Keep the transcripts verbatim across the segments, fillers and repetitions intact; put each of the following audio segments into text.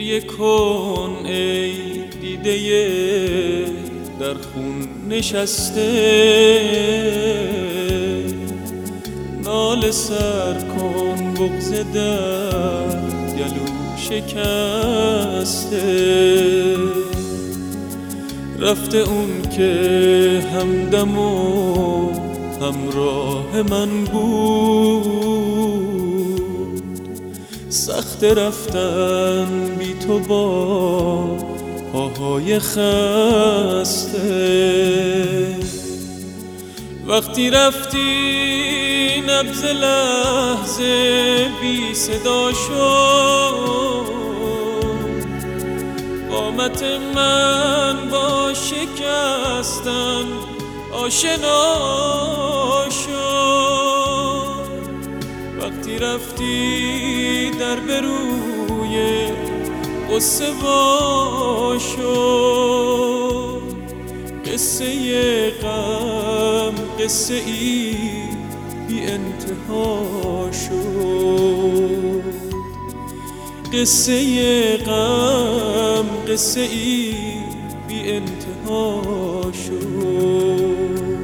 گریه کن ای دیده در خون نشسته، ناله سر کن بغض در گلو شکسته. رفته اون که همدم و همراه من بود، سخت رفتن بی تو با پاهای خسته. وقتی رفتی نبض لحظه بی صدا شد، قامت من با شکستن آشنا شد. وقتی رفتی در بروی قصه وا شد، قصه غم قصه ای بی انتها شد. قصه غم قصه ای بی انتها شد.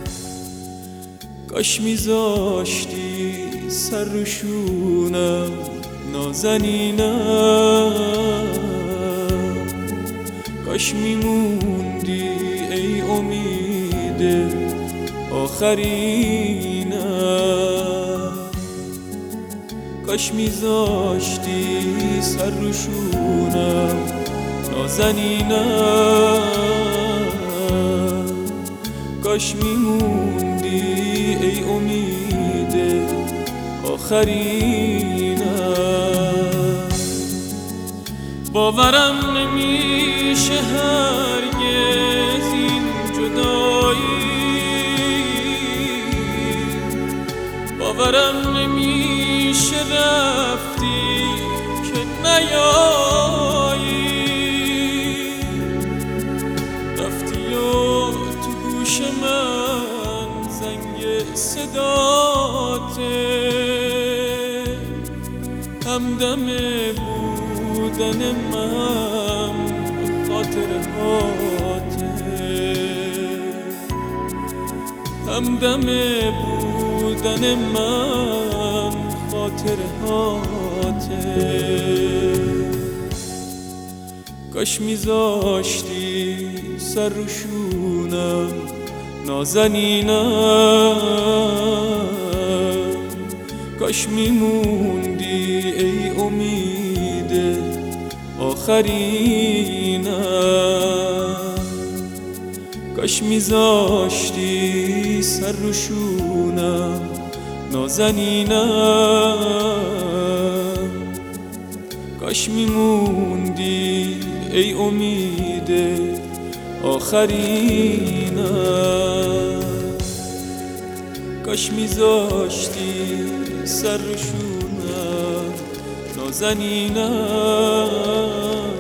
کاش میذاشتی سر رو شونم نازنینم، کاش میموندی ای امید آخرینم، کاش میذاشتی سر رو شونم نازنینم، کاش میموندی ای امید آخرینم. باورم نمیشه هرگز این جدایی، باورم نمیشه رفتی که نیایی. رفتی و تو گوش من زنگ صداته، همدم بودن من خاطرهاته، همدم بودن من خاطرهاته. کاش میذاشتی سر رو شونم نازنینم، کاش میموندی ای امید آخرینم، کاش میذاشتی سر رو شونم نازنینم، کاش میموندی ای امید آخرینم، کاش میذاشتی سر رو شونم نازنینم،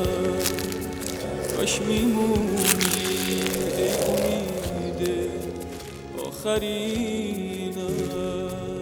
کاش میموندی ای امید آخرینم.